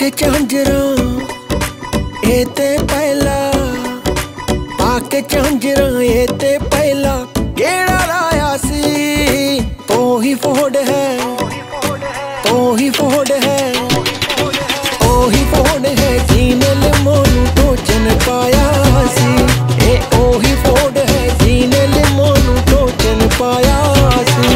पाके झांजरा ए ते पहला, पाके झांजरा ए ते पहला केड़ा लाया सी। तो ही फोड़ है, तो ही फोड़ है, ओ ही फोड़ है जीने ले मोनू टोचन पाया सी। ए ओ ही फोड़ है जीने ले मोनू टोचन पाया सी।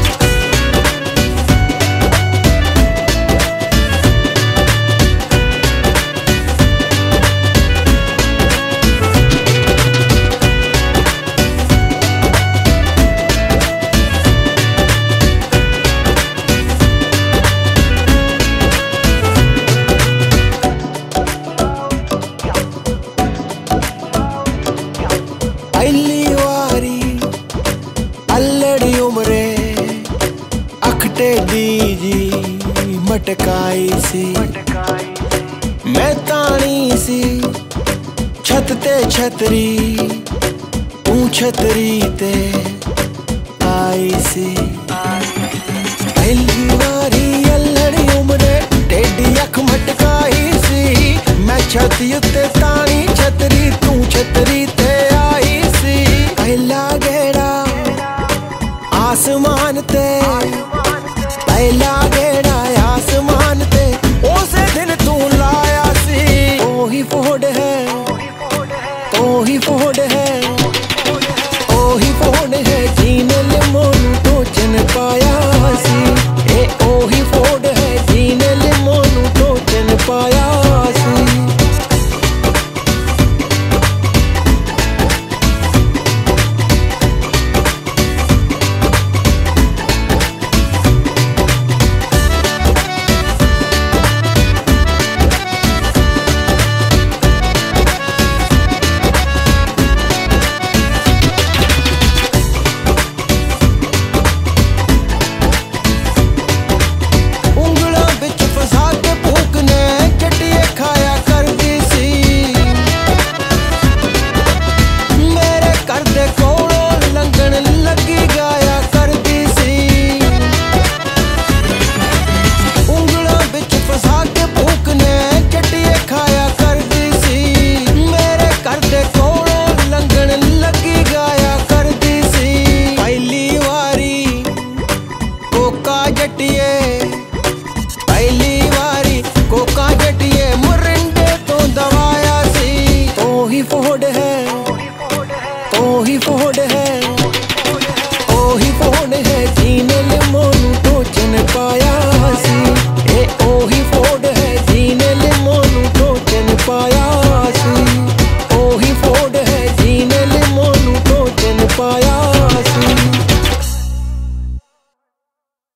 पहली वारी अल्लड़ी उमरे अखटे दीजी मटकाई सी। मैं तानी सी छत ते छतरी, तू छतरी ते आई सी। पहली वारी अल्लड़ी उमरे टेढ़ी अख मटकाई सी। मैं छती उत्ते तानी छतरी, तू छतरी ते आई सी। पहला गेड़ा आसमान ते, पहला गेड़ा आसमान ते उसे दिन तू लाया सी। ओ ही फोड़ है, ओ ही फोड़ है, ओ ही फोड़ है जीने ले मोनू टोचन पाया सी। ए ओ ही फोड़ है जीने ले मोनू टोचन पाया सी। पहली वारी कोका जटिए मुरिंडे तो दवाया सी। तो ही फोड़ है, तो ही फोड़ है, ओ ही फोड़ है जीने ले मोनू टोचन पाया सी।